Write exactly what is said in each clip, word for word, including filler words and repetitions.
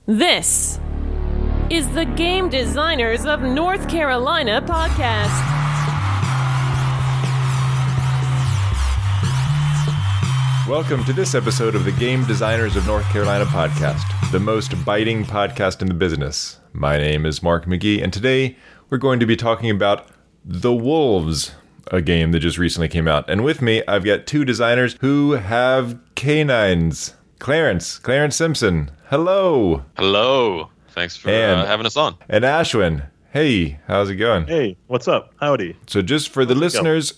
This is the Game Designers of North Carolina podcast. Welcome to this episode of the Game Designers of North Carolina podcast, the most biting podcast in the business. My name is Mark McGee, and today we're going to be talking about The Wolves, a game that just recently came out. And with me, I've got two designers who have canines. Clarence, Clarence Simpson, hello. Hello. Thanks for and, uh, having us on. And Ashwin, hey, how's it going? Hey, what's up? Howdy. So just for the how's listeners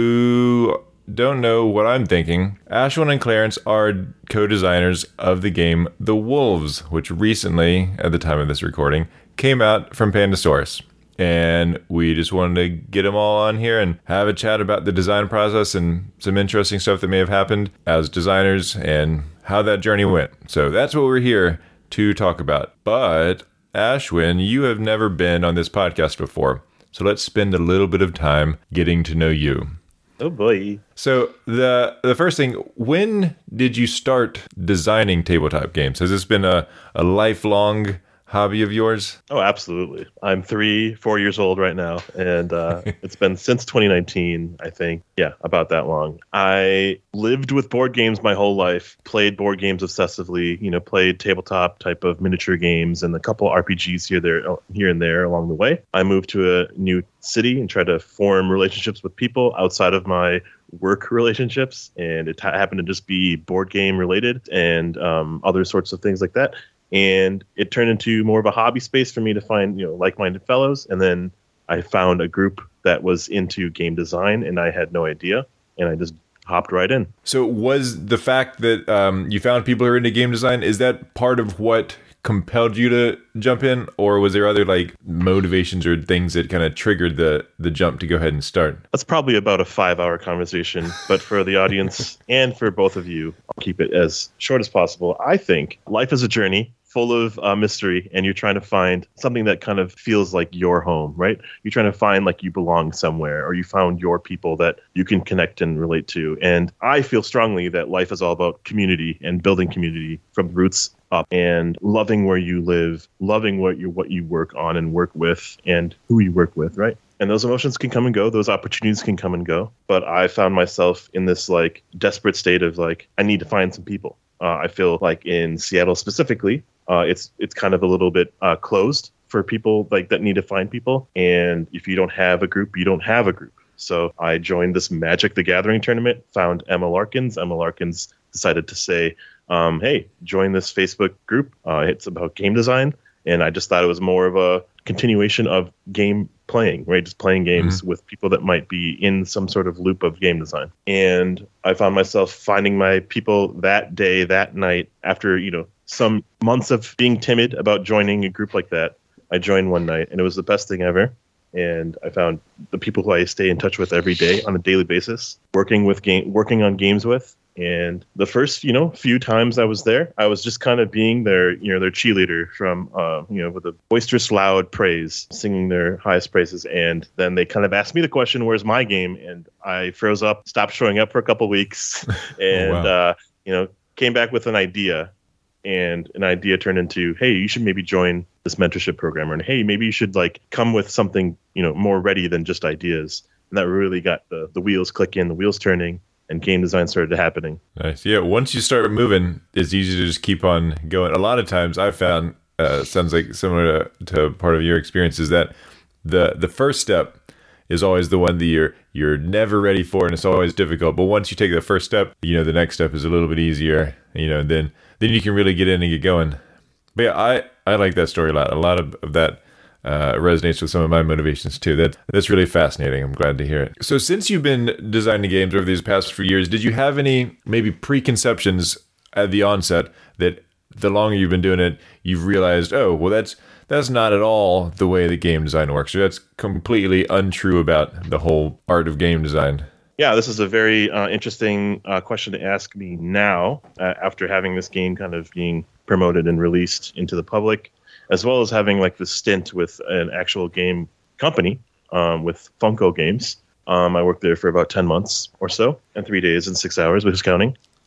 who don't know what I'm thinking, Ashwin and Clarence are co-designers of the game The Wolves, which recently, at the time of this recording, came out from Pandasaurus. And we just wanted to get them all on here and have a chat about the design process and some interesting stuff that may have happened as designers and how that journey went. So that's what we're here to talk about. But Ashwin, you have never been on this podcast before. So let's spend a little bit of time getting to know you. Oh boy. So the the first thing, when did you start designing tabletop games? Has this been a, a lifelong hobby of yours? Oh, absolutely. I'm three, four years old right now, and uh, it's been since twenty nineteen, I think. Yeah, about that long. I lived with board games my whole life, played board games obsessively, you know, played tabletop type of miniature games and a couple R P Gs here, there, here and there along the way. I moved to a new city and tried to form relationships with people outside of my work relationships, and it ha- happened to just be board game related and um, other sorts of things like that. And it turned into more of a hobby space for me to find, you know, like-minded fellows. And then I found a group that was into game design, and I had no idea. And I just hopped right in. So was the fact that um, you found people who are into game design, is that part of what compelled you to jump in? Or was there other like motivations or things that kind of triggered the, the jump to go ahead and start? That's probably about a five-hour conversation. But for the audience and for both of you, I'll keep it as short as possible. I think life is a journey full of uh, mystery, and you're trying to find something that kind of feels like your home, right? You're trying to find like you belong somewhere, or you found your people that you can connect and relate to. And I feel strongly that life is all about community and building community from roots up, and loving where you live, loving what you what you work on and work with, and who you work with, right? And those emotions can come and go. Those opportunities can come and go. But I found myself in this like desperate state of like, I need to find some people. Uh, I feel like in Seattle specifically, uh, it's it's kind of a little bit uh, closed for people like that need to find people. And if you don't have a group, you don't have a group. So I joined this Magic the Gathering tournament, found Emma Larkins. Emma Larkins decided to say, um, hey, join this Facebook group. Uh, it's about game design. And I just thought it was more of a continuation of game playing, right? Just playing games mm-hmm. with people that might be in some sort of loop of game design. And I found myself finding my people that day, that night, after, you know, some months of being timid about joining a group like that. I joined one night, and it was the best thing ever. And I found the people who I stay in touch with every day on a daily basis, working with game, working on games with. And the first, you know, few times I was there, I was just kind of being their, you know, their cheerleader from, uh, you know, with a boisterous, loud praise, singing their highest praises. And then they kind of asked me the question, "Where's my game?" And I froze up, stopped showing up for a couple weeks, and oh, wow. uh, you know, came back with an idea. And an idea turned into, hey, you should maybe join this mentorship program, or hey, maybe you should like come with something, you know, more ready than just ideas. And that really got the, the wheels clicking, the wheels turning, and game design started happening. Nice. Yeah, once you start moving, it's easy to just keep on going. A lot of times I've found, uh, sounds like similar to, to part of your experience, is that the the first step is always the one that you're you're never ready for, and it's always difficult. But once you take the first step, you know, the next step is a little bit easier, you know, and then then you can really get in and get going. But yeah, I, I like that story a lot. A lot of, of that uh, resonates with some of my motivations too. That That's really fascinating. I'm glad to hear it. So since you've been designing games over these past few years, did you have any maybe preconceptions at the onset that the longer you've been doing it, you've realized, oh, well, that's that's not at all the way that game design works, or that's completely untrue about the whole art of game design? Yeah, this is a very uh, interesting uh, question to ask me now, uh, after having this game kind of being promoted and released into the public, as well as having like the stint with an actual game company, um, with Funko Games. Um, I worked there for about ten months or so, and three days and six hours, which is counting.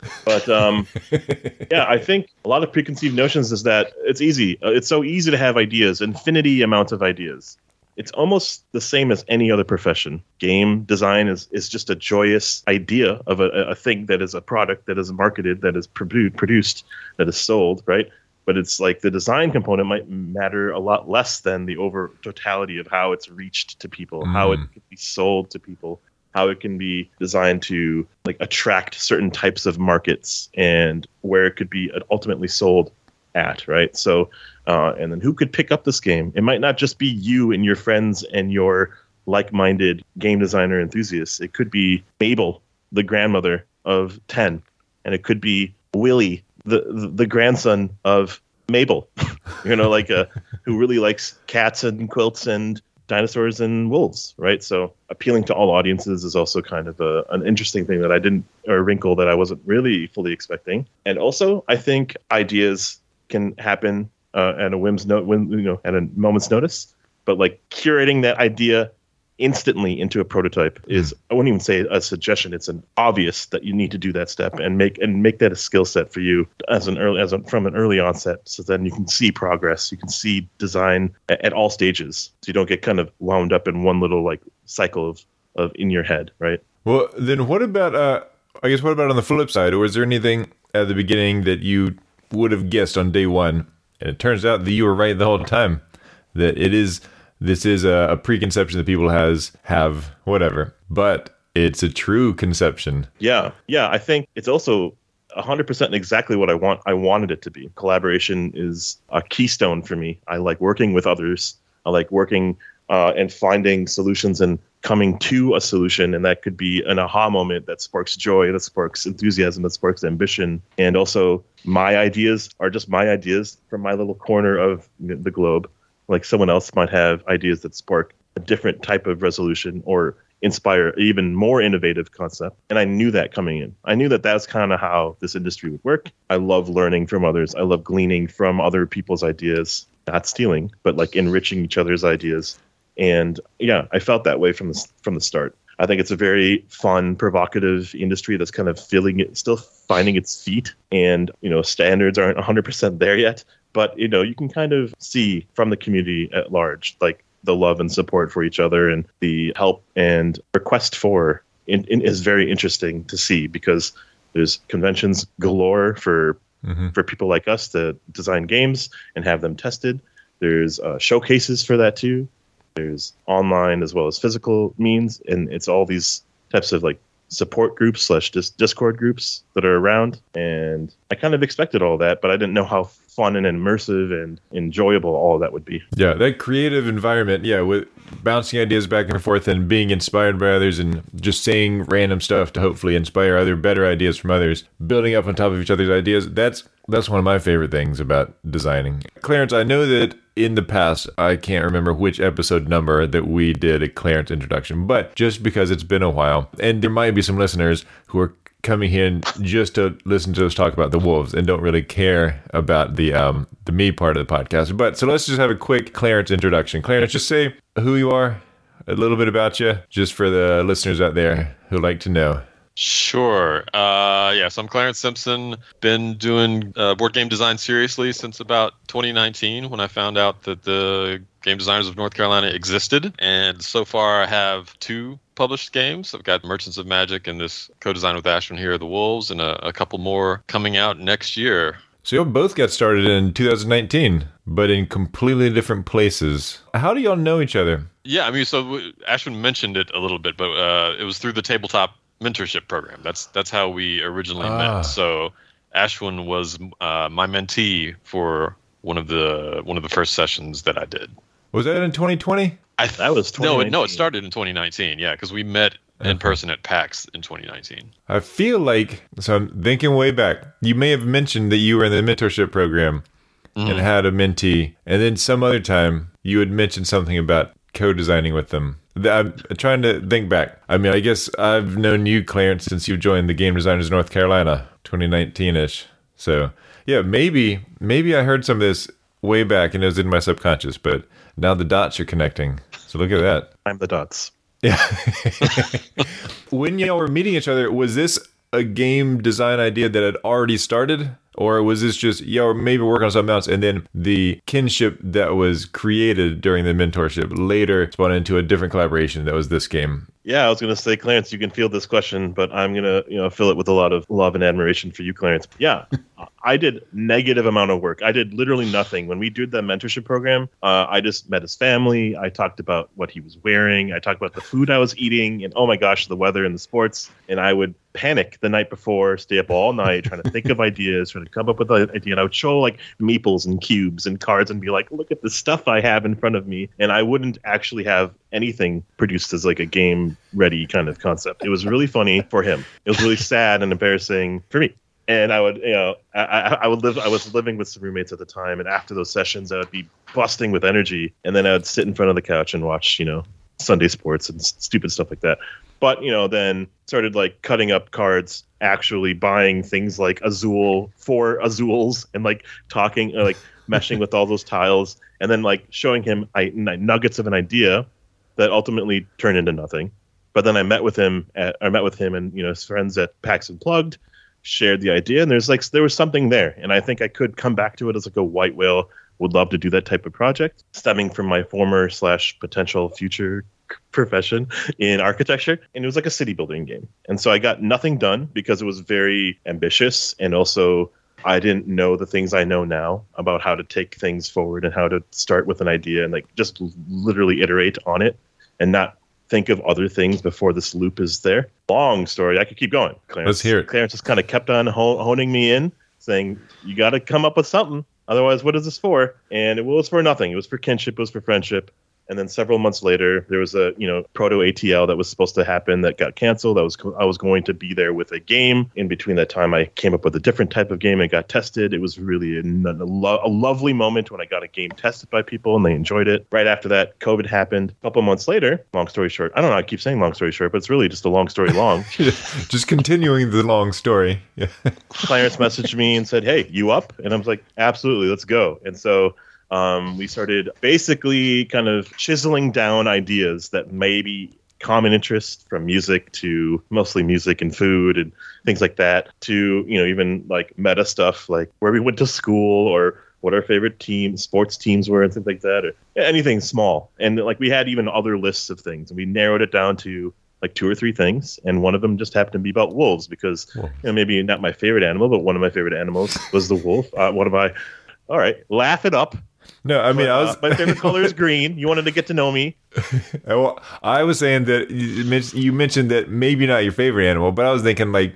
But um, yeah, I think a lot of preconceived notions is that it's easy. Uh, it's so easy to have ideas, infinity amounts of ideas. It's almost the same as any other profession. Game design is, is just a joyous idea of a, a thing that is a product that is marketed, that is produ- produced, that is sold, right? But it's like the design component might matter a lot less than the over totality of how it's reached to people, mm. how it can be sold to people, how it can be designed to like attract certain types of markets and where it could be ultimately sold at, right? So, uh, and then who could pick up this game? It might not just be you and your friends and your like-minded game designer enthusiasts. It could be Mabel, the grandmother of ten, and it could be Willie, the the, the grandson of Mabel, you know, like a, who really likes cats and quilts and dinosaurs and wolves, right? So appealing to all audiences is also kind of a, an interesting thing that I didn't, or a wrinkle that I wasn't really fully expecting. And also, I think ideas can happen uh, at a whim's note, when you know, at a moment's notice. But like curating that idea instantly into a prototype is, I wouldn't even say a suggestion. It's an obvious that you need to do that step and make and make that a skill set for you as an early as a, from an early onset. So then you can see progress. You can see design at, at all stages. So you don't get kind of wound up in one little like cycle of, of in your head, right? Well, then what about, uh, I guess, what about on the flip side? Or was there anything at the beginning that you would have guessed on day one? And it turns out that you were right the whole time, that it is... This is a, a preconception that people has have, whatever, but it's a true conception. Yeah, yeah. I think it's also one hundred percent exactly what I want. I wanted it to be. Collaboration is a keystone for me. I like working with others. I like working uh, and finding solutions and coming to a solution, and that could be an aha moment that sparks joy, that sparks enthusiasm, that sparks ambition. And also, my ideas are just my ideas from my little corner of the globe. Like someone else might have ideas that spark a different type of resolution or inspire even more innovative concept. And I knew that coming in. I knew that that's kind of how this industry would work. I love learning from others. I love gleaning from other people's ideas, not stealing, but like enriching each other's ideas. And yeah, I felt that way from the, from the start. I think it's a very fun, provocative industry that's kind of feeling it, still finding its feet. And, you know, standards aren't one hundred percent there yet. But, you know, you can kind of see from the community at large, like the love and support for each other and the help and request for in, in, is very interesting to see, because there's conventions galore for mm-hmm. for people like us to design games and have them tested. There's uh, showcases for that, too. There's online as well as physical means. And it's all these types of like support groups slash dis- Discord groups that are around. And I kind of expected all that, but I didn't know how fun and immersive and enjoyable all of that would be. Yeah, that creative environment, yeah, with bouncing ideas back and forth and being inspired by others and just saying random stuff to hopefully inspire other better ideas from others, building up on top of each other's ideas. That's that's one of my favorite things about designing. Clarence, I know that in the past, I can't remember which episode number that we did a Clarence introduction, but just because it's been a while, and there might be some listeners who are coming in just to listen to us talk about the wolves and don't really care about the um the me part of the podcast. But so let's just have a quick Clarence introduction. Clarence, just say who you are, a little bit about you, just for the listeners out there who like to know. Sure. Uh, yeah, so I'm Clarence Simpson. Been doing uh, board game design seriously since about twenty nineteen, when I found out that the Game Designers of North Carolina existed. And so far I have two published games. I've got Merchants of Magic and this co-design with Ashwin here, The Wolves, and a, a couple more coming out next year. So y'all both got started in two thousand nineteen, but in completely different places. How do y'all know each other? Yeah, I mean, so Ashwin mentioned it a little bit, but uh, it was through the tabletop mentorship program. That's that's how we originally ah. met. So Ashwin was uh, my mentee for one of the one of the first sessions that I did. Was that in twenty twenty? I th- that was no, no. It started in twenty nineteen. Yeah, because we met in okay. person at PAX in twenty nineteen. I feel like, so I'm thinking way back, you may have mentioned that you were in the mentorship program mm-hmm. and had a mentee, and then some other time you had mentioned something about co-designing with them. I'm trying to think back. I mean, I guess I've known you, Clarence, since you joined the Game Designers of North Carolina, twenty nineteen-ish. So, yeah, maybe maybe I heard some of this way back and it was in my subconscious, but now the dots are connecting. So look at that. I'm the dots. Yeah. When y'all were meeting each other, was this a game design idea that had already started? Or was this just, yeah, or maybe work on something else, and then the kinship that was created during the mentorship later spun into a different collaboration that was this game? Yeah, I was going to say, Clarence, you can field this question, but I'm going to, you know, fill it with a lot of love and admiration for you, Clarence. Yeah, I did negative amount of work. I did literally nothing. When we did the mentorship program, uh, I just met his family. I talked about what he was wearing. I talked about the food I was eating, and oh my gosh, the weather and the sports. And I would panic the night before, stay up all night trying to think of ideas, trying to come up with an idea. And I would show like meeples and cubes and cards and be like, look at the stuff I have in front of me. And I wouldn't actually have anything produced as like a game ready kind of concept. It was really funny for him. It was really sad and embarrassing for me. And I would, you know, I, I would live, I was living with some roommates at the time. And after those sessions, I would be busting with energy. And then I would sit in front of the couch and watch, you know, Sunday sports and s- stupid stuff like that. But, you know, then started like cutting up cards, actually buying things like Azul for Azuls and like talking, uh, like meshing with all those tiles. And then like showing him I, nuggets of an idea that ultimately turned into nothing. But then I met with him at, I met with him and, you know, his friends at PAX Unplugged, shared the idea. And there's like, there was something there. And I think I could come back to it as like a white whale. Would love to do that type of project stemming from my former slash potential future profession in architecture. And it was like a city building game. And so I got nothing done because it was very ambitious. And also I didn't know the things I know now about how to take things forward and how to start with an idea and like just literally iterate on it and not think of other things before this loop is there. Long story. I could keep going. Clarence, Let's hear it. Clarence just kind of kept on honing me in, saying, you got to come up with something. Otherwise, what is this for? And it was for nothing. It was for kinship. It was for friendship. And then several months later, there was a, you know, proto A T L that was supposed to happen that got canceled. I was I was going to be there with a game. In between that time, I came up with a different type of game and got tested. It was really a, a, lo- a lovely moment when I got a game tested by people and they enjoyed it. Right after that, COVID happened. A couple months later, long story short, I don't know, I keep saying long story short, but it's really just a long story long. Just continuing the long story. Yeah. Clarence messaged me and said, hey, you up? And I was like, absolutely, let's go. And so Um, we started basically kind of chiseling down ideas that may be common interest, from music to mostly music and food and things like that, to, you know, even like meta stuff like where we went to school or what our favorite team sports teams were and things like that, or anything small. And like we had even other lists of things, and we narrowed it down to like two or three things, and one of them just happened to be about wolves because, you know, maybe not my favorite animal, but one of my favorite animals was the wolf. Uh, one of my, all right, laugh it up. No, I mean, but, I was. Uh, my favorite color is green. You wanted to get to know me. Well, I was saying that you mentioned that maybe not your favorite animal, but I was thinking like,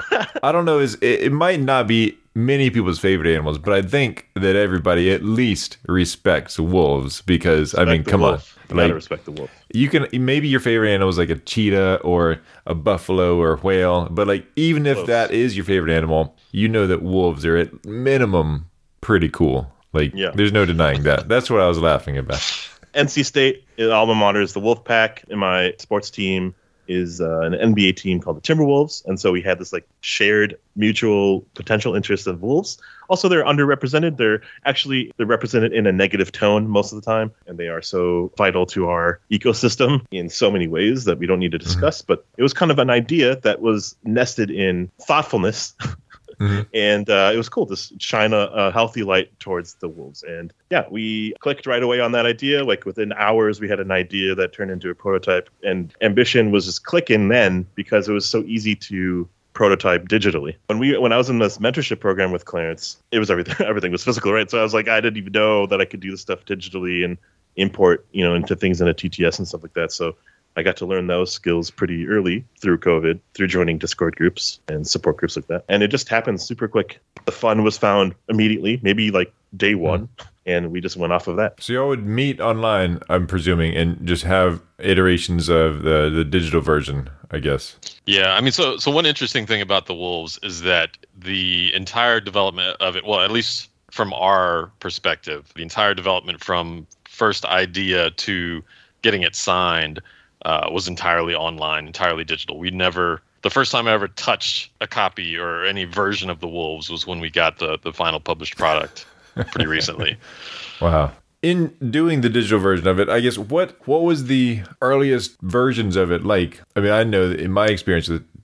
I don't know, is it, it might not be many people's favorite animals, but I think that everybody at least respects wolves because respect I mean, come wolf. on, you like gotta respect the wolf. You can maybe your favorite animal is like a cheetah or a buffalo or a whale, but like even if Close. that is your favorite animal, you know that wolves are at minimum pretty cool. Like, yeah. There's no denying that. That's what I was laughing about. N C State alma mater is the Wolfpack, and my sports team is uh, an N B A team called the Timberwolves. And so we had this like shared mutual potential interest of wolves. Also, they're underrepresented. They're actually they're represented in a negative tone most of the time, and they are so vital to our ecosystem in so many ways that we don't need to discuss. Mm-hmm. But it was kind of an idea that was nested in thoughtfulness. Mm-hmm. And uh, it was cool to shine a, a healthy light towards the wolves. And yeah, we clicked right away on that idea. Like within hours, we had an idea that turned into a prototype. And ambition was just clicking then because it was so easy to prototype digitally. When we when I was in this mentorship program with Clarence, it was everything everything was physical, right? So I was like, I didn't even know that I could do this stuff digitally and import, you know, into things in a T T S and stuff like that. So I got to learn those skills pretty early through COVID, through joining Discord groups and support groups like that. And it just happened super quick. The fun was found immediately, maybe like day one, and we just went off of that. So y'all would meet online, I'm presuming, and just have iterations of the, the digital version, I guess. Yeah, I mean, so so one interesting thing about the Wolves is that the entire development of it, well, at least from our perspective, the entire development from first idea to getting it signed Uh, was entirely online, entirely digital. We never, the first time I ever touched a copy or any version of the Wolves was when we got the, the final published product pretty recently. Wow. In doing the digital version of it, I guess, what what was the earliest versions of it like? I mean, I know that in my experience with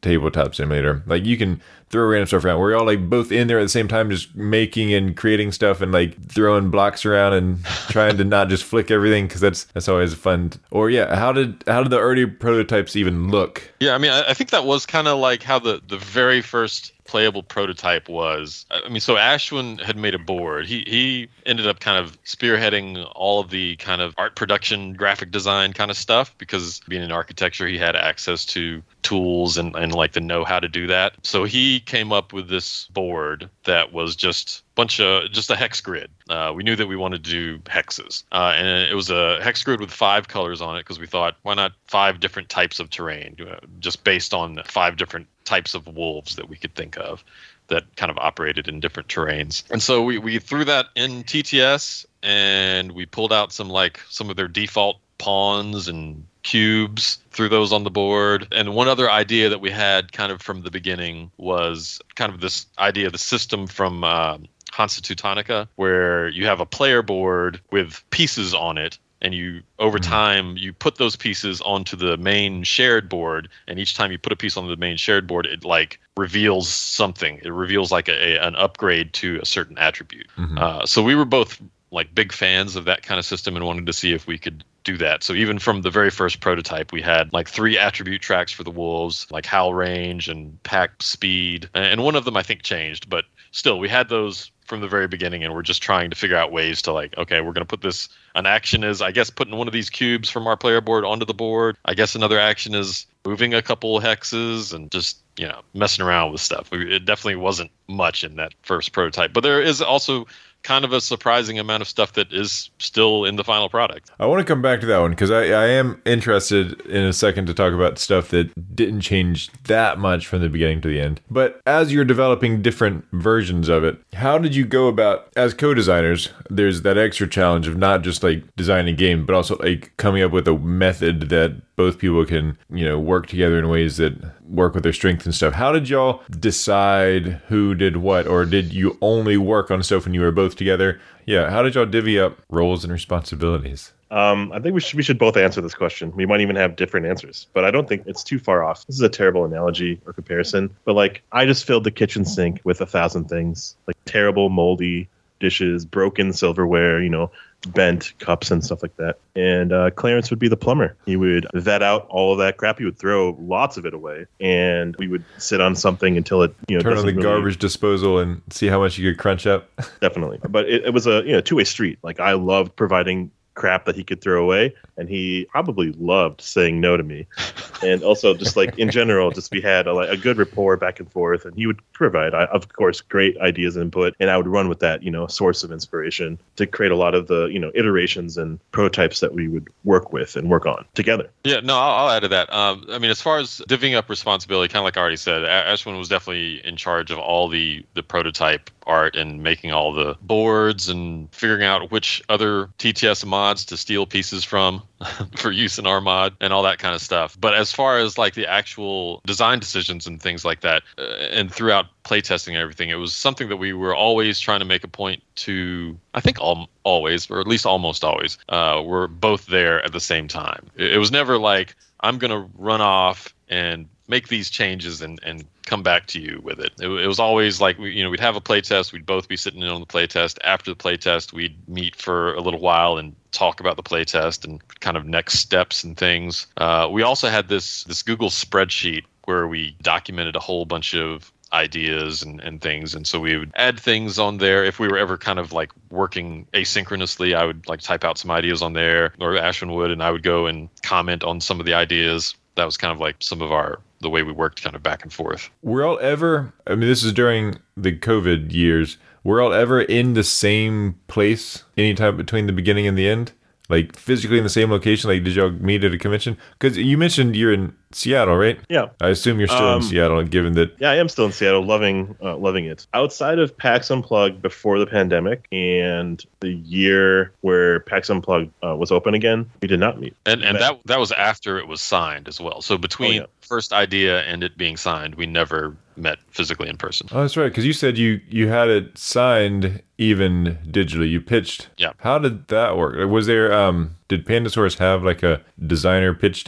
tabletop simulator. Like you can throw random stuff around. We're all like both in there at the same time, just making and creating stuff and like throwing blocks around and trying to not just flick everything, because that's that's always fun. Or yeah, how did how did the early prototypes even look? Yeah, I mean, I, I think that was kind of like how the the very first playable prototype was. I mean, so Ashwin had made a board. He he ended up kind of spearheading all of the kind of art production, graphic design kind of stuff, because being in architecture, he had access to tools and, and like the know how to do that. So he came up with this board that was just bunch of just a hex grid. Uh, we knew that we wanted to do hexes, uh, and it was a hex grid with five colors on it, because we thought, why not five different types of terrain, uh, just based on five different types of wolves that we could think of that kind of operated in different terrains. And so we, we threw that in T T S, and we pulled out some like some of their default pawns and cubes, threw those on the board. And one other idea that we had kind of from the beginning was kind of this idea of the system from uh, Hansa Teutonica, where you have a player board with pieces on it, and you over time you put those pieces onto the main shared board, and each time you put a piece on the main shared board, it like reveals something. It reveals like a, a an upgrade to a certain attribute. Mm-hmm. Uh, so we were both like big fans of that kind of system and wanted to see if we could do that. So even from the very first prototype, we had like three attribute tracks for the wolves, like howl range and pack speed, and one of them I think changed, but still we had those from the very beginning, and we're just trying to figure out ways to like, okay, we're going to put this, an action is, I guess, putting one of these cubes from our player board onto the board. I guess another action is moving a couple hexes and just, you know, messing around with stuff. It definitely wasn't much in that first prototype, but there is also kind of a surprising amount of stuff that is still in the final product. I want to come back to that one, because I, I am interested in a second to talk about stuff that didn't change that much from the beginning to the end. But as you're developing different versions of it, how did you go about, as co-designers, there's that extra challenge of not just like designing a game, but also like coming up with a method that both people can, you know, work together in ways that work with their strengths and stuff. How did y'all decide who did what, or did you only work on stuff when you were both together? Yeah, how did y'all divvy up roles and responsibilities? Um, I think we should we should both answer this question. We might even have different answers, but I don't think it's too far off. This is a terrible analogy or comparison, but like I just filled the kitchen sink with a thousand things, like terrible moldy dishes, broken silverware, you know, bent cups and stuff like that. And uh, Clarence would be the plumber. He would vet out all of that crap. He would throw lots of it away, and we would sit on something until it, you know, turn on the really... garbage disposal and see how much you could crunch up. Definitely, but it, it was a you know two way street. Like I loved providing crap that he could throw away, and he probably loved saying no to me. And also just like in general, just we had a, a good rapport back and forth, and he would provide, of course, great ideas and input, and I would run with that, you know, source of inspiration to create a lot of the, you know, iterations and prototypes that we would work with and work on together. Yeah, no, I'll, I'll add to that. Um, I mean, as far as divvying up responsibility, kind of like I already said, Ashwin was definitely in charge of all the, the prototype art and making all the boards and figuring out which other T T S mods to steal pieces from for use in our mod and all that kind of stuff. But as far as like the actual design decisions and things like that, uh, and throughout playtesting and everything, it was something that we were always trying to make a point to, I think al- always, or at least almost always, uh, we're both there at the same time. It, it was never like, I'm going to run off and make these changes and, and come back to you with it. It, it was always like, we, you know, we'd have a play test. We'd both be sitting in on the play test. After the play test, we'd meet for a little while and talk about the play test and kind of next steps and things. Uh, we also had this this Google spreadsheet where we documented a whole bunch of ideas and, and things. And so we would add things on there. If we were ever kind of like working asynchronously, I would like type out some ideas on there, or Ashwin would, and I would go and comment on some of the ideas. That was kind of like some of our, the way we worked kind of back and forth. Were y'all ever, I mean, this is during the COVID years, were y'all ever in the same place anytime between the beginning and the end? Like physically in the same location? Like did y'all meet at a convention? Because you mentioned you're in Seattle, right? Yeah. I assume you're still um, in Seattle, given that. Yeah, I am still in Seattle, loving uh, loving it. Outside of PAX Unplugged before the pandemic and the year where PAX Unplugged uh, was open again, we did not meet. And and that that was after it was signed as well. So between oh, yeah. first idea and it being signed, we never met physically in person. Oh, that's right. Because you said you, you had it signed even digitally. You pitched. Yeah. How did that work? Was there, um, did Pandasaurus have like a designer pitch day?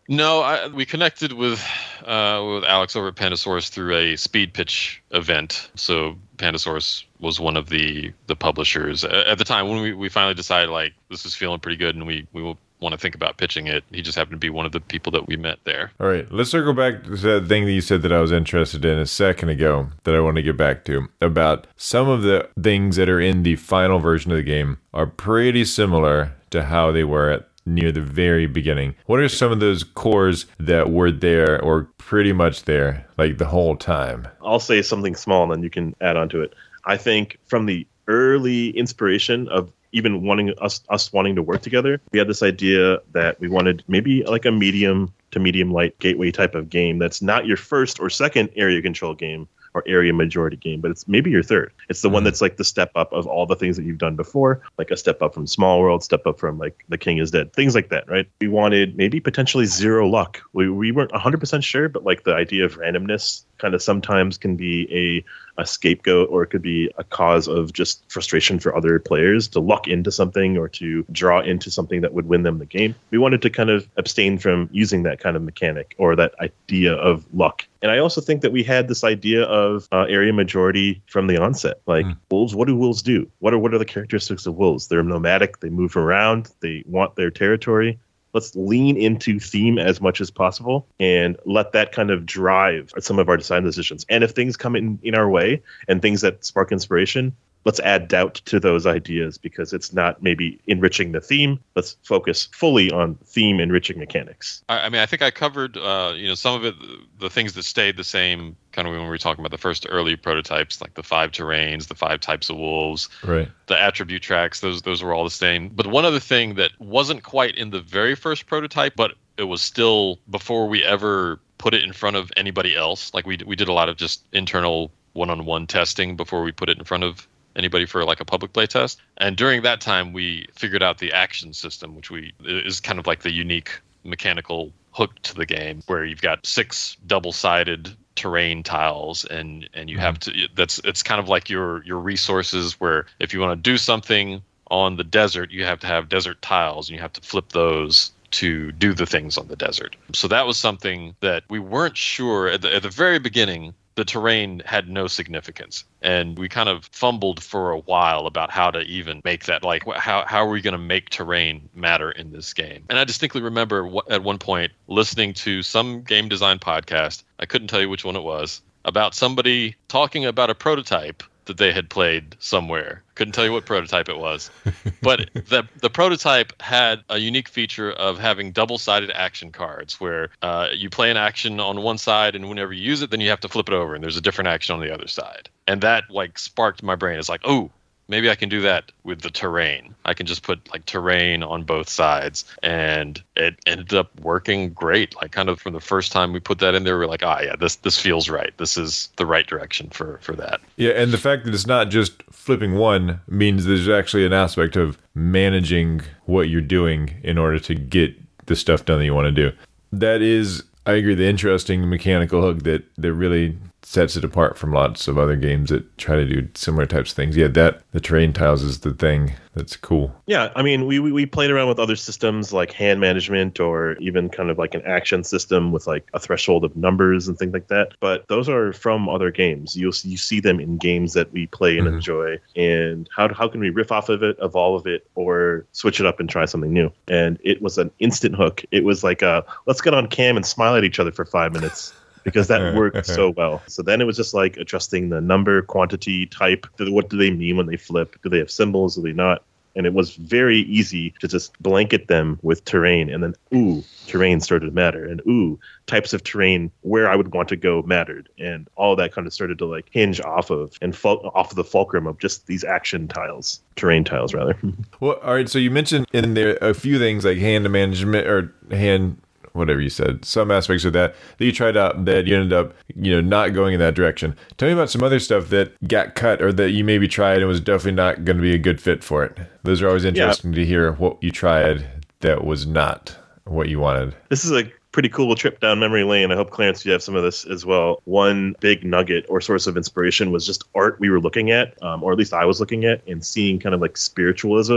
No, I, we connected with uh, with Alex over at Pandasaurus through a speed pitch event. So Pandasaurus was one of the the publishers at the time when we, we finally decided like this is feeling pretty good and we we will want to think about pitching it. He just happened to be one of the people that we met there. All right, let's circle back to that thing that you said that I was interested in a second ago that I want to get back to about some of the things that are in the final version of the game are pretty similar to how they were at near the very beginning. What are some of those cores that were there or pretty much there like the whole time? I'll say something small and then you can add on to it. I think from the early inspiration of even wanting us us wanting to work together, we had this idea that we wanted maybe like a medium to medium light gateway type of game that's not your first or second area control game or area majority game, but it's maybe your third. It's the mm-hmm. one that's like the step up of all the things that you've done before, like a step up from Small World, step up from like The King is Dead, things like that, right? We wanted maybe potentially zero luck. We we weren't one hundred percent sure, but like the idea of randomness kind of sometimes can be a a scapegoat, or it could be a cause of just frustration for other players to luck into something or to draw into something that would win them the game. We wanted to kind of abstain from using that kind of mechanic or that idea of luck. And I also think that we had this idea of uh, area majority from the onset. Like mm. wolves, what do wolves do? What are what are the characteristics of wolves? They're nomadic. They move around. They want their territory. Let's lean into theme as much as possible and let that kind of drive some of our design decisions. And if things come in, in our way and things that spark inspiration, let's add doubt to those ideas because it's not maybe enriching the theme. Let's focus fully on theme enriching mechanics. I, I mean, I think I covered, uh, you know, some of it, the things that stayed the same kind of when we were talking about the first early prototypes, like the five terrains, the five types of wolves, right? The attribute tracks, those those were all the same. But one other thing that wasn't quite in the very first prototype, but it was still before we ever put it in front of anybody else. Like we we did a lot of just internal one-on-one testing before we put it in front of anybody for like a public play test. And during that time, we figured out the action system, which we is kind of like the unique mechanical hook to the game, where you've got six double-sided terrain tiles, and and you have to. That's it's kind of like your your resources, where if you want to do something on the desert, you have to have desert tiles, and you have to flip those to do the things on the desert. So that was something that we weren't sure at the, at the very beginning. The terrain had no significance, and we kind of fumbled for a while about how to even make that, like how how are we going to make terrain matter in this game. And I distinctly remember w- at one point listening to some game design podcast, I couldn't tell you which one it was, about somebody talking about a prototype that they had played somewhere. Couldn't tell you what prototype it was. But the the prototype had a unique feature of having double-sided action cards where uh, you play an action on one side, and whenever you use it, then you have to flip it over, and there's a different action on the other side. And that like sparked my brain. It's like, oh, maybe I can do that with the terrain. I can just put like terrain on both sides. And it ended up working great. Like kind of from the first time we put that in there, we're like, ah, yeah, this this feels right. This is the right direction for, for that. Yeah, and the fact that it's not just flipping one means there's actually an aspect of managing what you're doing in order to get the stuff done that you want to do. That is, I agree, the interesting mechanical hook that, that really sets it apart from lots of other games that try to do similar types of things. Yeah, that the terrain tiles is the thing that's cool. Yeah, I mean, we, we we played around with other systems like hand management or even kind of like an action system with like a threshold of numbers and things like that. But those are from other games. You'll you see them in games that we play and mm-hmm. enjoy. And how how can we riff off of it, evolve it, or switch it up and try something new? And it was an instant hook. It was like, a, let's get on cam and smile at each other for five minutes. Because that worked so well. So then it was just like adjusting the number, quantity, type. What do they mean when they flip? Do they have symbols? Do they not? And it was very easy to just blanket them with terrain. And then, ooh, terrain started to matter. And ooh, types of terrain where I would want to go mattered. And all that kind of started to like hinge off of and ful- off of the fulcrum of just these action tiles, terrain tiles rather. Well, all right. So you mentioned in there a few things like hand management or hand... whatever you said, some aspects of that that you tried out that you ended up, you know, not going in that direction. Tell me about some other stuff that got cut or that you maybe tried and was definitely not going to be a good fit for it. Those are always interesting yeah. to hear what you tried that was not what you wanted. This is a pretty cool trip down memory lane. I hope, Clarence, you have some of this as well. One big nugget or source of inspiration was just art we were looking at, um, or at least I was looking at, and seeing kind of like spiritualism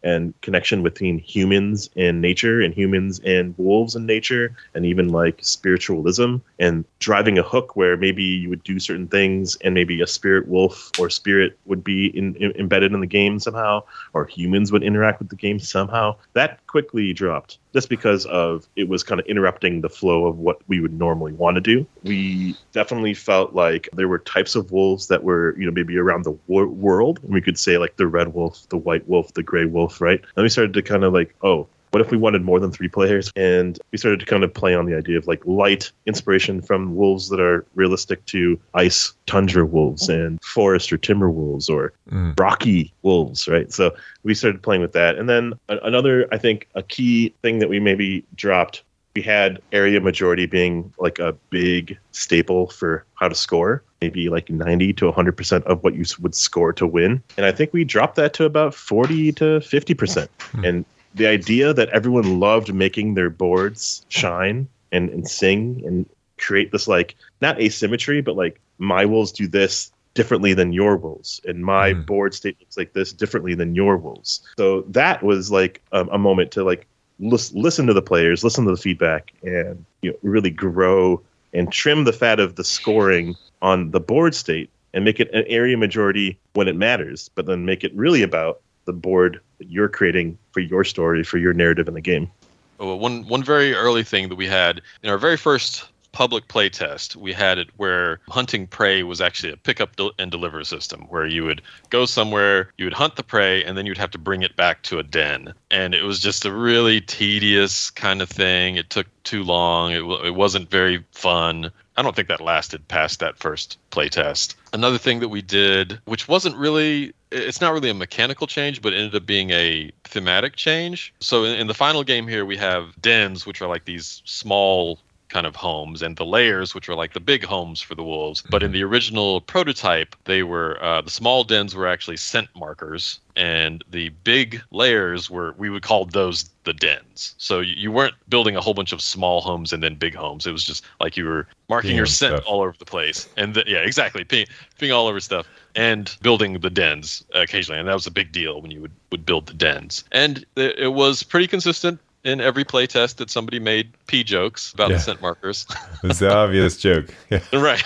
and connection between humans and nature and humans and wolves and nature, and even like spiritualism and driving a hook where maybe you would do certain things and maybe a spirit wolf or spirit would be in, in, embedded in the game somehow, or humans would interact with the game somehow. That quickly dropped just because of it was kind of interrupting the flow of what we would normally want to do. We definitely felt like there were types of wolves that were, you know, maybe around the wor- world. And we could say like the red wolf, the white wolf, the gray wolf, right? Then we started to kind of like, oh, what if we wanted more than three players? And we started to kind of play on the idea of like light inspiration from wolves that are realistic to ice tundra wolves and forest or timber wolves or mm. rocky wolves, right? So we started playing with that. And then another, I think, a key thing that we maybe dropped, we had area majority being like a big staple for how to score, maybe like ninety to one hundred percent of what you would score to win. And I think we dropped that to about forty to fifty percent. Mm. And the idea that everyone loved making their boards shine and, and sing and create this, like, not asymmetry, but like my wolves do this differently than your wolves, and my mm. board state looks like this differently than your wolves. So that was like a, a moment to like lis- listen to the players, listen to the feedback, and, you know, really grow and trim the fat of the scoring on the board state and make it an area majority when it matters, but then make it really about the board that you're creating for your story, for your narrative in the game. Oh, one one very early thing that we had in our very first public play test, we had it where hunting prey was actually a pick up and deliver system, where you would go somewhere, you would hunt the prey, and then you'd have to bring it back to a den. And it was just a really tedious kind of thing. It took too long. It, w- it wasn't very fun. I don't think that lasted past that first play test. Another thing that we did, which wasn't really, it's not really a mechanical change, but ended up being a thematic change. So in, in the final game here, we have dens, which are like these small kind of homes, and the layers, which are like the big homes for the wolves. But in the original prototype, they were uh, the small dens were actually scent markers, and the big layers were, we would call those the dens. So you, you weren't building a whole bunch of small homes and then big homes. It was just like you were marking Peeing your scent stuff all over the place, and the, yeah, exactly, peeing, peeing all over stuff, and building the dens occasionally. And that was a big deal when you would would build the dens. And it, it was pretty consistent in every play test that somebody made pee jokes about yeah. the scent markers. It's the obvious joke. Yeah. Right.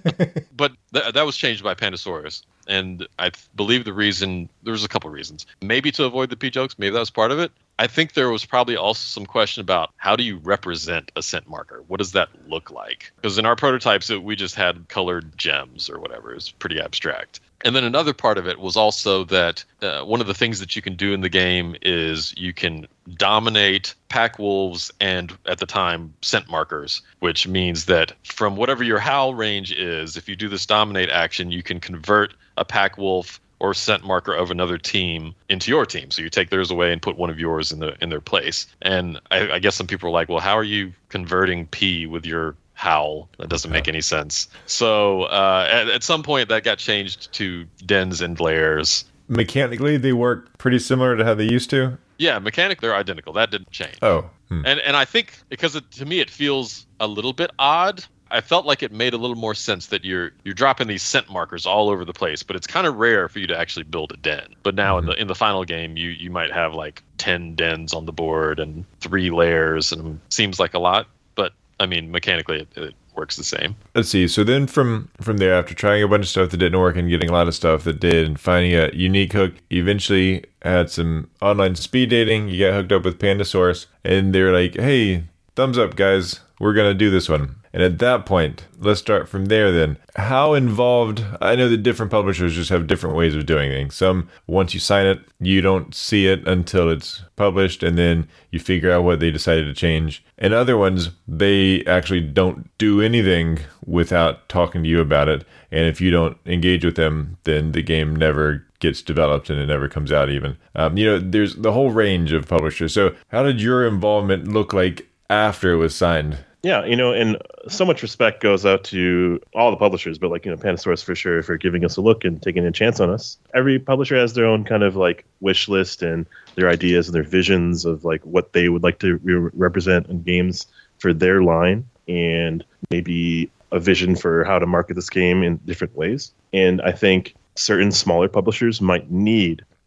But th- that was changed by Pandasaurus. And I th- believe the reason, there was a couple reasons. Maybe to avoid the pee jokes, maybe that was part of it. I think there was probably also some question about how do you represent a scent marker? What does that look like? Because in our prototypes, it, we just had colored gems or whatever. It was pretty abstract. And then another part of it was also that uh, one of the things that you can do in the game is you can dominate pack wolves and, at the time, scent markers, which means that from whatever your howl range is, if you do this dominate action, you can convert a pack wolf or scent marker of another team into your team. So you take theirs away and put one of yours in the in their place. And I, I guess some people are like, well, how are you converting P with your howl? That doesn't make any sense. So uh, at, at some point that got changed to dens and layers. Mechanically, they work pretty similar to how they used to? Yeah, mechanically they're identical. That didn't change. Oh. Hmm. And and I think because it, to me it feels a little bit odd. I felt like it made a little more sense that you're you're dropping these scent markers all over the place, but it's kind of rare for you to actually build a den. But now mm-hmm. in the in the final game, you you might have like ten dens on the board and three layers, and it seems like a lot. But I mean, mechanically, it, it works the same. Let's see. So then from from there, after trying a bunch of stuff that didn't work and getting a lot of stuff that did, and finding a unique hook, you eventually had some online speed dating. You got hooked up with Pandasaurus, and they're like, "Hey, thumbs up, guys. We're gonna do this one." And at that point, let's start from there then. How involved, I know that different publishers just have different ways of doing things. Some, once you sign it, you don't see it until it's published, and then you figure out what they decided to change. And other ones, they actually don't do anything without talking to you about it. And if you don't engage with them, then the game never gets developed and it never comes out even. Um, you know, there's the whole range of publishers. So how did your involvement look like after it was signed? Yeah, you know, and so much respect goes out to all the publishers, but like, you know, Pandasaurus for sure for giving us a look and taking a chance on us. Every publisher has their own kind of like wish list and their ideas and their visions of like what they would like to re- represent in games for their line, and maybe a vision for how to market this game in different ways. And I think certain smaller publishers might need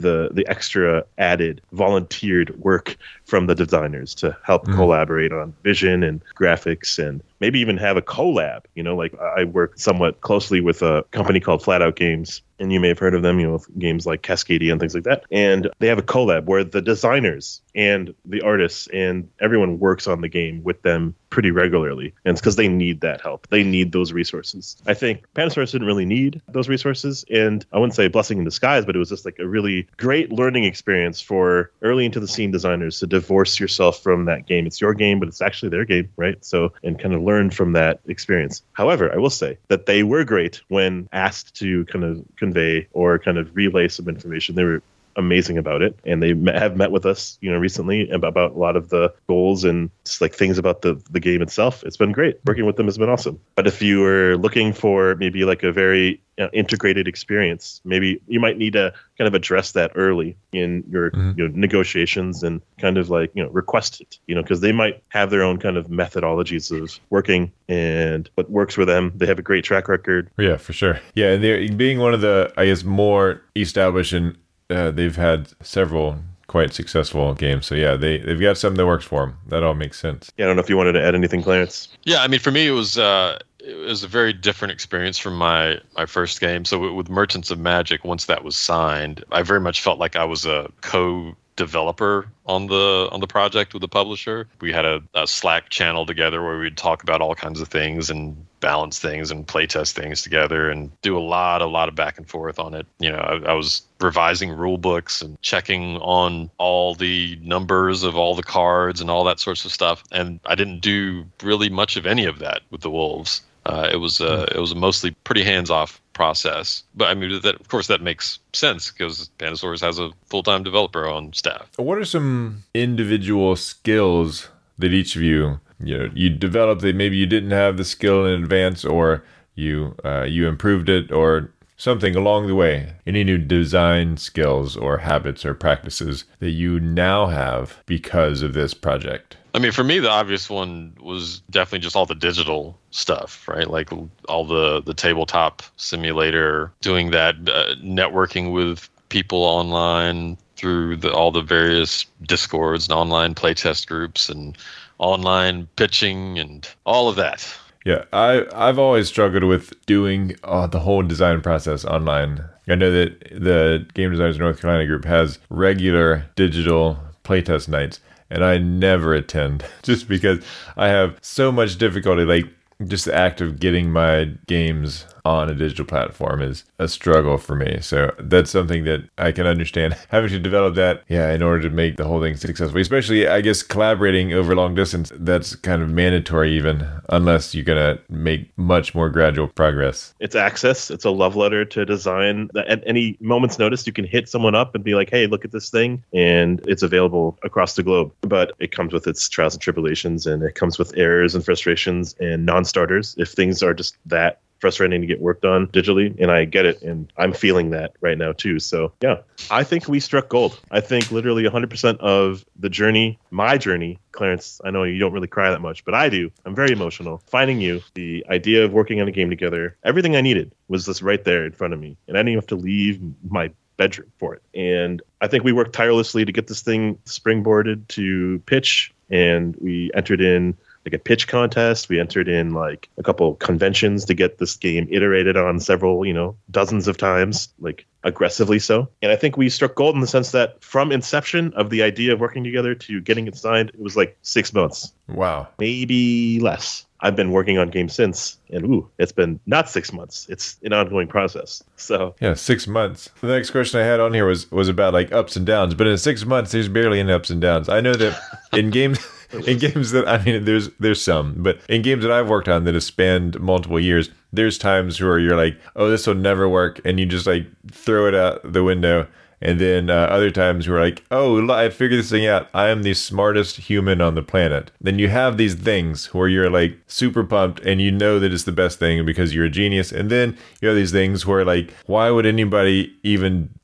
the the extra added volunteered work from the designers to help mm. collaborate on vision and graphics, and maybe even have a collab. You know, like I work somewhat closely with a company called Flat Out Games, and you may have heard of them, you know, with games like Cascadia and things like that. And they have a collab where the designers and the artists and everyone works on the game with them pretty regularly. And it's because they need that help. They need those resources. I think Pandasaurus didn't really need those resources. And I wouldn't say blessing in disguise, but it was just like a really great learning experience for early into the scene designers to divorce yourself from that game. It's your game, but it's actually their game, right? So, and kind of learn from that experience. However, I will say that they were great when asked to kind of convey or kind of relay some information. They were amazing about it, and they met, have met with us, you know, recently about, about a lot of the goals and just like things about the the game itself. It's been great. Working with them has been awesome. But if you were looking for maybe like a very you know, integrated experience, maybe you might need to kind of address that early in your mm-hmm. you know, negotiations and kind of like you know request it, you know, because they might have their own kind of methodologies of working and what works for them. They have a great track record. Yeah, for sure. Yeah, and they're being one of the I guess more established and Uh, they've had several quite successful games. So yeah, they, they've got something that works for them. That all makes sense. Yeah, I don't know if you wanted to add anything, Clarence. Yeah, I mean, for me, it was uh, it was a very different experience from my, my first game. So with Merchants of Magic, once that was signed, I very much felt like I was a co developer on the on the project with the publisher. We had a, a Slack channel together where we'd talk about all kinds of things and balance things and playtest things together and do a lot, a lot of back and forth on it. You know, I, I was revising rule books and checking on all the numbers of all the cards and all that sorts of stuff. And I didn't do really much of any of that with the Wolves. Uh, it was uh, it was a mostly pretty hands-off process. But I mean, that of course that makes sense because Pandasaurus has a full-time developer on staff. What are some individual skills that each of you you know you developed that maybe you didn't have the skill in advance, or you uh, you improved it, or something along the way? Any new design skills or habits or practices that you now have because of this project? I mean, for me, the obvious one was definitely just all the digital stuff, right? Like all the, the tabletop simulator, doing that, uh, networking with people online through the, all the various Discords and online playtest groups and online pitching and all of that. Yeah, I, I've always struggled with doing uh, the whole design process online. I know that the Game Designers of North Carolina group has regular digital playtest nights, and I never attend just because I have so much difficulty. Like, just the act of getting my games on a digital platform is a struggle for me. So that's something that I can understand. Having to develop that, yeah, in order to make the whole thing successful. Especially, I guess, collaborating over long distance, that's kind of mandatory even, unless you're going to make much more gradual progress. It's access. It's a love letter to design. At any moment's notice, you can hit someone up and be like, hey, look at this thing. And it's available across the globe. But it comes with its trials and tribulations, and it comes with errors and frustrations and non-starters if things are just that frustrating to get worked on digitally, and I get it, and I'm feeling that right now too. So yeah, I think we struck gold. I think literally one hundred percent of the journey, my journey, Clarence, I know you don't really cry that much, but I do. I'm very emotional. Finding you, the idea of working on a game together, everything I needed was just right there in front of me, and I didn't even have to leave my bedroom for it. And I think we worked tirelessly to get this thing springboarded to pitch, and we entered in like a pitch contest. We entered in like a couple conventions to get this game iterated on several, you know, dozens of times, like aggressively so. And I think we struck gold in the sense that from inception of the idea of working together to getting it signed, it was like six months. Wow. Maybe less. I've been working on games since, and ooh, it's been not six months. It's an ongoing process. So yeah, six months. The next question I had on here was was about like ups and downs, but in six months, there's barely any ups and downs. I know that in games, in games that I mean, there's there's some, but in games that I've worked on that have spanned multiple years, there's times where you're like, oh, this will never work, and you just like throw it out the window. And then uh, other times we're like, oh, I figured this thing out. I am the smartest human on the planet. Then you have these things where you're like super pumped and you know that it's the best thing because you're a genius. And then you have these things where like, why would anybody even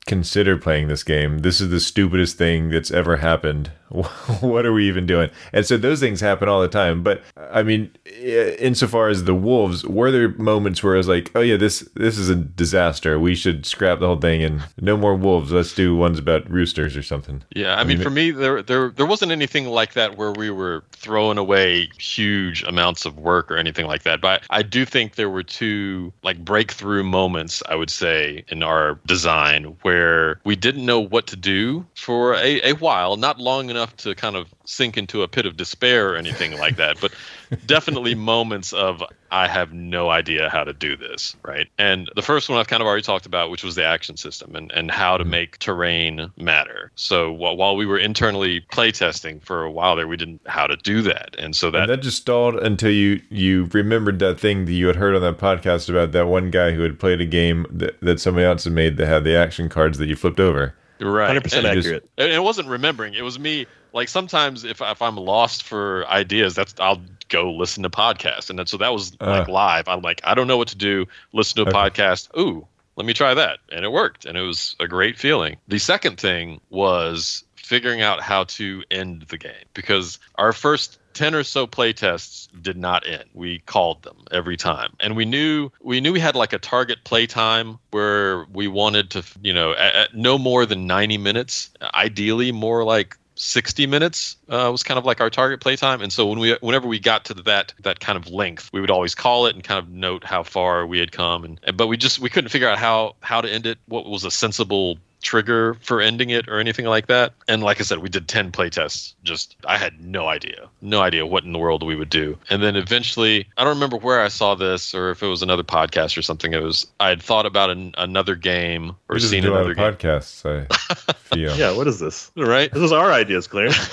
consider playing this game. This is the stupidest thing that's ever happened. What are we even doing? And so those things happen all the time. But I mean, insofar as the wolves, were there moments where I was like, oh yeah, this this is a disaster. We should scrap the whole thing and no more wolves. Let's do ones about roosters or something. Yeah, I, I mean, mean, for me, there there there wasn't anything like that where we were throwing away huge amounts of work or anything like that. But I do think there were two like breakthrough moments, I would say, in our design where we didn't know what to do for a, a while, not long enough to kind of sink into a pit of despair or anything like that, but definitely moments of I have no idea how to do this, right? And the first one I've kind of already talked about, which was the action system and, and how to make terrain matter. So while, while we were internally playtesting for a while there, we didn't know how to do that. And so that, and that just stalled until you, you remembered that thing that you had heard on that podcast about that one guy who had played a game that, that somebody else had made that had the action cards that you flipped over. Right. one hundred percent and accurate. Just, and it wasn't remembering. It was me. Like sometimes if, if I'm lost for ideas, that's I'll go listen to podcasts. And then, so that was like uh, live. I'm like, I don't know what to do. Listen to a okay. podcast. Ooh, let me try that. And it worked. And it was a great feeling. The second thing was figuring out how to end the game, because our first ten or so playtests did not end. We called them every time. And we knew we knew we had like a target playtime where we wanted to, you know, at, at no more than ninety minutes, ideally more like sixty minutes uh, was kind of like our target playtime. And so when we whenever we got to that that kind of length, we would always call it and kind of note how far we had come. And but we just we couldn't figure out how how to end it, what was a sensible trigger for ending it or anything like that. And like I said, we did ten playtests. Just I had no idea, no idea what in the world we would do. And then eventually, I don't remember where I saw this or if it was another podcast or something. It was I had thought about an, another game or we seen do another game. Podcasts. I feel. Yeah, what is this? Right? This is our ideas, Clarence.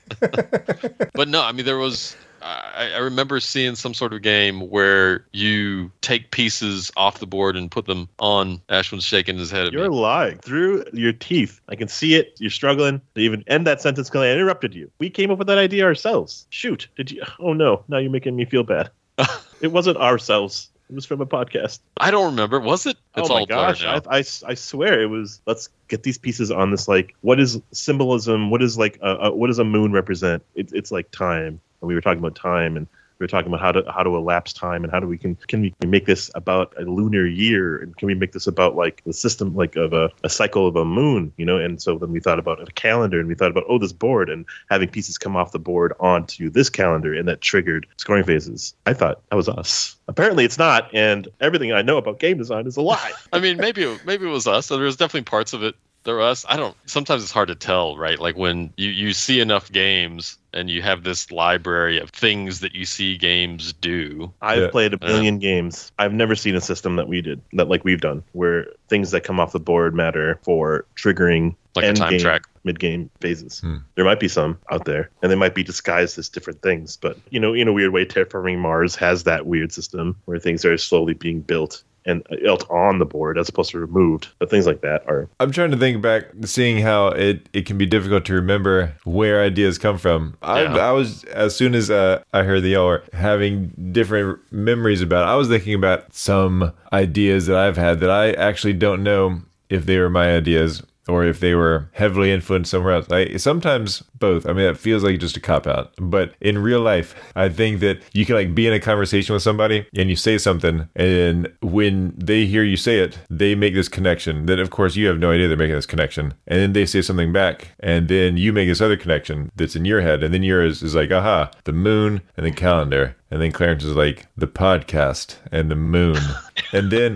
But no, I mean there was. I, I remember seeing some sort of game where you take pieces off the board and put them on. Ashwin's shaking his head at You're me. lying through your teeth. I can see it. You're struggling to even end that sentence because I interrupted you. We came up with that idea ourselves. Shoot. Did you? Oh, no. Now you're making me feel bad. It wasn't ourselves. It was from a podcast. I don't remember. Was it? It's oh my all gosh! now. I, I, I swear it was. Let's get these pieces on this. Like, what is symbolism? What is like? A, a, what does a moon represent? It, it's like time. And we were talking about time, and we were talking about how to how to elapse time, and how do we can can we make this about a lunar year, and can we make this about like the system like of a, a cycle of a moon, you know? And so then we thought about a calendar, and we thought about oh this board, and having pieces come off the board onto this calendar, and that triggered scoring phases. I thought that was us. Apparently it's not, and everything I know about game design is a lie. I mean, maybe it, maybe it was us. So there was definitely parts of it. There were us. I don't. Sometimes it's hard to tell, right? Like when you, you see enough games and you have this library of things that you see games do. I've yeah. played a billion uh, games. I've never seen a system that we did, that like we've done, where things that come off the board matter for triggering like a time game, track, mid-game phases. Hmm. There might be some out there, and they might be disguised as different things. But you know, in a weird way, Terraforming Mars has that weird system where things are slowly being built and built on the board as opposed to removed. But things like that are. I'm trying to think back, seeing how it, it can be difficult to remember where ideas come from. I, Yeah. I was, as soon as uh, I heard that y'all were having different memories about it, I was thinking about some ideas that I've had that I actually don't know if they were my ideas or if they were heavily influenced somewhere else. I, sometimes both. I mean, it feels like just a cop-out. But in real life, I think that you can like be in a conversation with somebody and you say something, and when they hear you say it, they make this connection that, of course, you have no idea they're making this connection. And then they say something back, and then you make this other connection that's in your head, and then yours is like, aha, the moon and the calendar. And then Clarence is like, the podcast and the moon. And then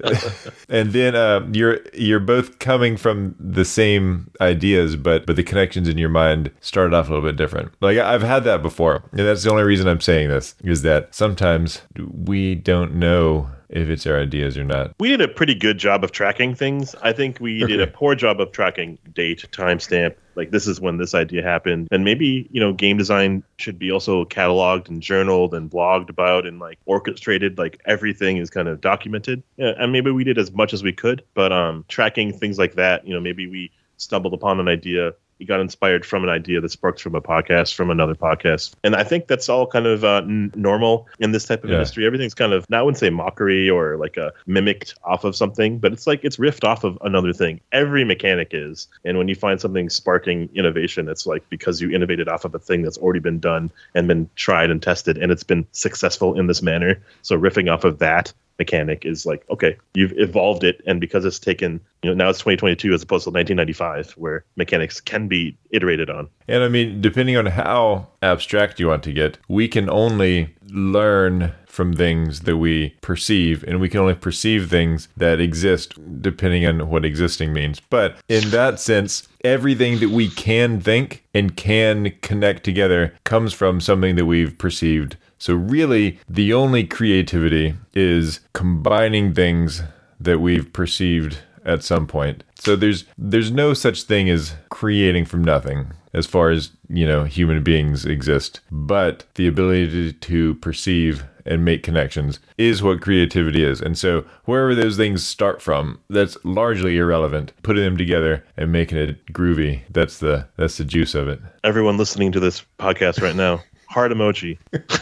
and then uh, you're you're both coming from the same ideas, but but the connections in your mind started off a little bit different. Like I've had that before. And that's the only reason I'm saying this, is that sometimes we don't know if it's our ideas or not. We did a pretty good job of tracking things. I think we did a poor job of tracking date, timestamp. Like this is when this idea happened. And maybe, you know, game design should be also cataloged and journaled and blogged about and like orchestrated. Like everything is kind of documented. Yeah, and maybe we did as much as we could. But um, tracking things like that, you know, maybe we stumbled upon an idea you got inspired from an idea that sparks from a podcast, from another podcast. And I think that's all kind of uh, n- normal in this type of Yeah. industry. Everything's kind of, now I wouldn't say mockery or like a mimicked off of something, but it's like it's riffed off of another thing. Every mechanic is. And when you find something sparking innovation, it's like because you innovated off of a thing that's already been done and been tried and tested, and it's been successful in this manner. So riffing off of that mechanic is like, okay, you've evolved it, and because it's taken, you know, now it's twenty twenty-two as opposed to nineteen ninety-five, where mechanics can be iterated on. And I mean, depending on how abstract you want to get, we can only learn from things that we perceive, and we can only perceive things that exist depending on what existing means. But in that sense, everything that we can think and can connect together comes from something that we've perceived. So really, the only creativity is combining things that we've perceived at some point. So there's there's no such thing as creating from nothing as far as, you know, human beings exist. But the ability to, to perceive and make connections is what creativity is. And so wherever those things start from, that's largely irrelevant. Putting them together and making it groovy, that's the that's the juice of it. Everyone listening to this podcast right now, heart emoji.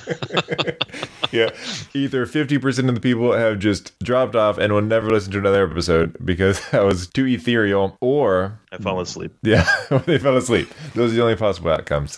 Yeah. Either fifty percent of the people have just dropped off and will never listen to another episode because that was too ethereal, or I've fallen asleep. yeah, they fell asleep. Those are the only possible outcomes.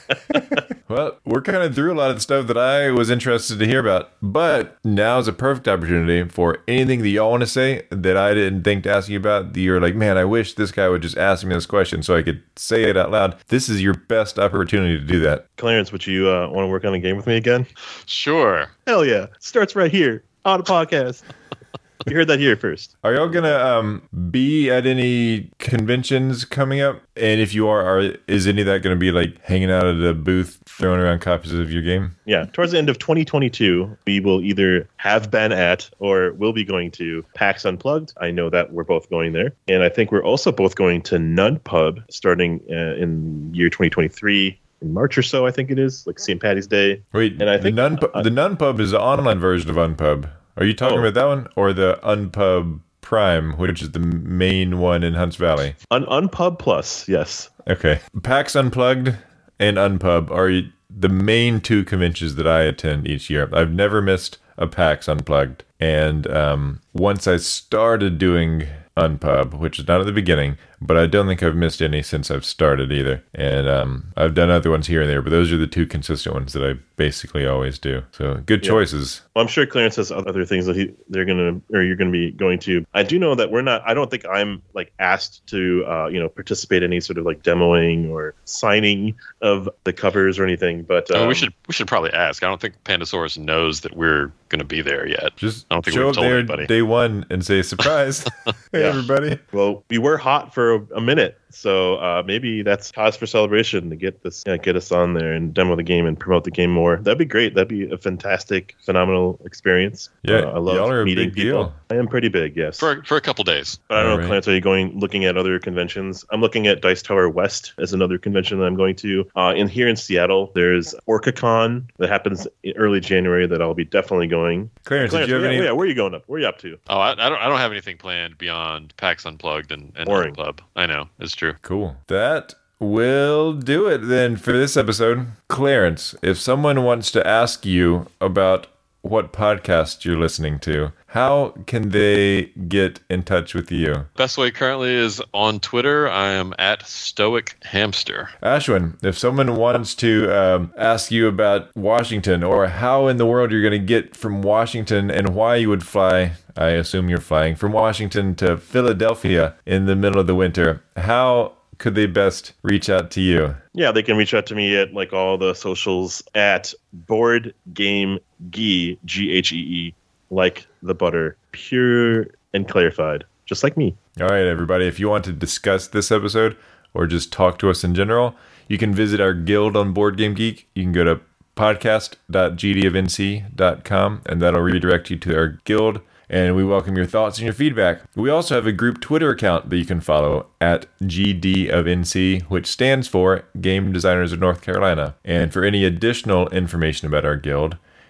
Well, we're kind of through a lot of the stuff that I was interested to hear about, but now is a perfect opportunity for anything that y'all want to say that I didn't think to ask you about. That you're like, man, I wish this guy would just ask me this question so I could say it out loud. This is your best opportunity to do that. Clarence, would you uh, want to work on a game with me again? Sure. Hell yeah. Starts right here on a podcast. You heard that here first. Are y'all gonna um, be at any conventions coming up? And if you are, are is any of that gonna be like hanging out at a booth, throwing around copies of your game? Yeah, towards the end of twenty twenty-two, we will either have been at or will be going to PAX Unplugged. I know that we're both going there. And I think we're also both going to NunPub starting uh, in year twenty twenty-three. In March or so, I think it is, like Saint Patty's Day. Wait, and I think the Nun the NunPub is the online version of Unpub. Are you talking Oh. about that one or the Unpub Prime, which is the main one in Hunts Valley? Un- Unpub Plus, yes. Okay, PAX Unplugged and Unpub are the main two conventions that I attend each year. I've never missed a PAX Unplugged, and um, once I started doing Unpub, which is not at the beginning, but I don't think I've missed any since I've started either. And um, I've done other ones here and there, but those are the two consistent ones that I basically always do. So good Yeah. choices. Well, I'm sure Clarence has other things that he they're gonna or you're gonna be going to. I do know that we're not. I don't think I'm like asked to uh, you know participate in any sort of like demoing or signing of the covers or anything. But um, Oh, we should we should probably ask. I don't think Pandasaurus knows that we're going to be there yet. Just I don't think show we've up told there anybody. day one and say, surprise. Hey, Yeah. everybody. Well, we were hot for a, a minute, so uh, maybe that's cause for celebration to get this, yeah, get us on there and demo the game and promote the game more. That'd be great. That'd be a fantastic, phenomenal experience. Yeah, Uh, I love y'all are a meeting big people. deal. I am pretty big, yes. for for a couple days. But I don't know, Alright. Clarence, are you going looking at other conventions? I'm looking at Dice Tower West as another convention that I'm going to. Uh, in here in Seattle, there's OrcaCon that happens in early January that I'll be definitely going. Clarence, Clarence, did you have where, any? yeah, where are you going up? Where are you up to? Oh, I, I don't I don't have anything planned beyond PAX Unplugged and, and Boring. Club. I know, it's true. Cool. That will do it then for this episode. Clarence, if someone wants to ask you about what podcast you're listening to, how can they get in touch with you? Best way currently is on Twitter. I am at Stoic Hamster. Ashwin, if someone wants to um, ask you about Washington or how in the world you're going to get from Washington and why you would fly, I assume you're flying from Washington to Philadelphia in the middle of the winter, how could they best reach out to you? Yeah, they can reach out to me at like all the socials at Board Game Gee, G H E E, like the butter, pure and clarified, just like me. All right, everybody, if you want to discuss this episode or just talk to us in general, you can visit our guild on Board Game Geek. You can go to podcast dot g d of n c dot com, and that'll redirect you to our guild. And we welcome your thoughts and your feedback. We also have a group Twitter account that you can follow at G D of N C, which stands for Game Designers of North Carolina. And for any additional information about our guild,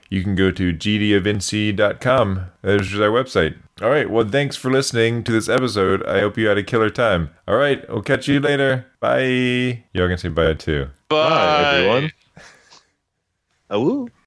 you can go to g d of n c dot com. There's our website. All right. Well, thanks for listening to this episode. I hope you had a killer time. All right. We'll catch you later. Bye. Y'all can say bye too. Bye, Bye everyone. Awoo.